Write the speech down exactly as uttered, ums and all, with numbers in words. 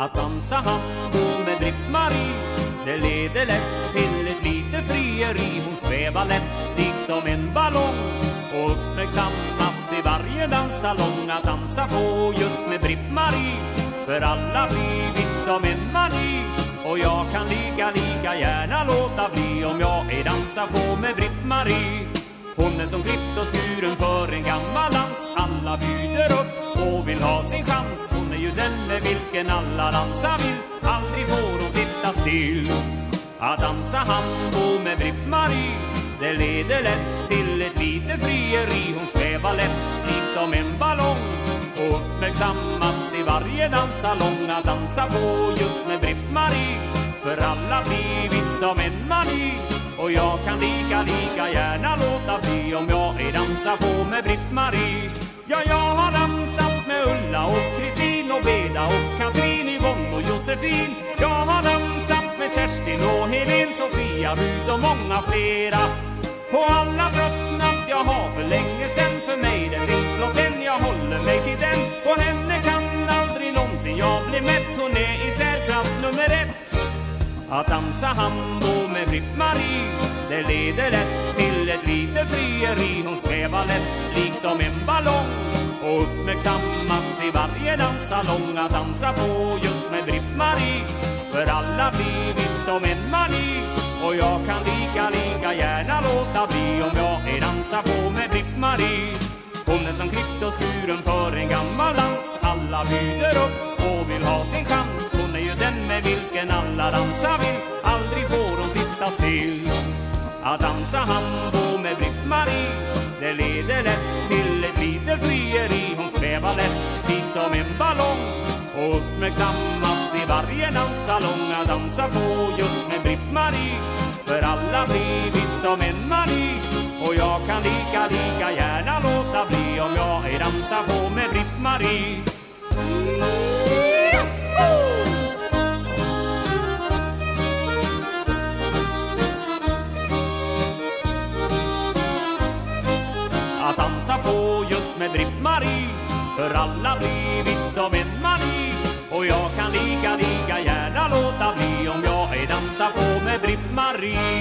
Att dansa hambo med Britt-Marie, det leder lätt till ett litet frieri. Hon svävar lätt liksom en ballong och uppmärksammas i varje danssalong. Att dansa på just med Britt-Marie, för alla blivit som en mani. Och jag kan lika, lika gärna låta bli om jag är dansa på med Britt-Marie. Hon är som klippt och skuren för en gammal dans. Alla bjuder upp och vill ha sin chans. Hon är ju den med vilken alla dansa vill. Aldrig får hon sitta still. Att dansa hambo med Britt-Marie, det leder lätt till ett litet frieri. Hon svävar lätt liksom en ballong och uppmärksammas i varje danssalong. Att dansa på just med Britt-Marie, för alla blivit som en mani. Och jag kan lika, lika gärna låta bli om jag är dansa på med Britt-Marie. Ja, jag har dansat med Ulla och Kristin och Beda och Katrin, Yvonne och Josefin. Jag har dansat med Kerstin och Helen, Sofia, Rud och många flera. På alla tröttnat jag har för länge sen. För mig den finns blott en, jag håller mig till den. Och henne kan aldrig någonsin jag bli mätt. Hon är i särklass nummer ett. Att dansa hambo med Britt-Marie, det leder lätt till ett litet frieri. Hon svävar lätt liksom en ballong och uppmärksammas i varje danssalong. Att dansa på just med Britt-Marie, för alla blivit som en mani. Och jag kan lika, lika gärna låta bli om jag är dansa på med Britt-Marie. Hon är som klippt och skuren för en gammal dans. Alla bjuder upp och vill ha sin chans. Hon är ju den med vilken alla dansa vill. Aldrig får hon sitta still. Att dansa hambo med Britt-Marie, det leder lätt till ett litet frieri. Hon svävar lätt liksom en ballong och uppmärksammas i varje danssalong. Att dansa på just med Britt-Marie, för alla blivit som en mani. Och jag kan lika, lika gärna låta bli om jag är dansa på med Britt-Marie. Att dansa på just med Britt-Marie, för alla blivit som en mani. Och jag kan lika, lika gärna låta bli om jag är dansa på med Britt-Marie.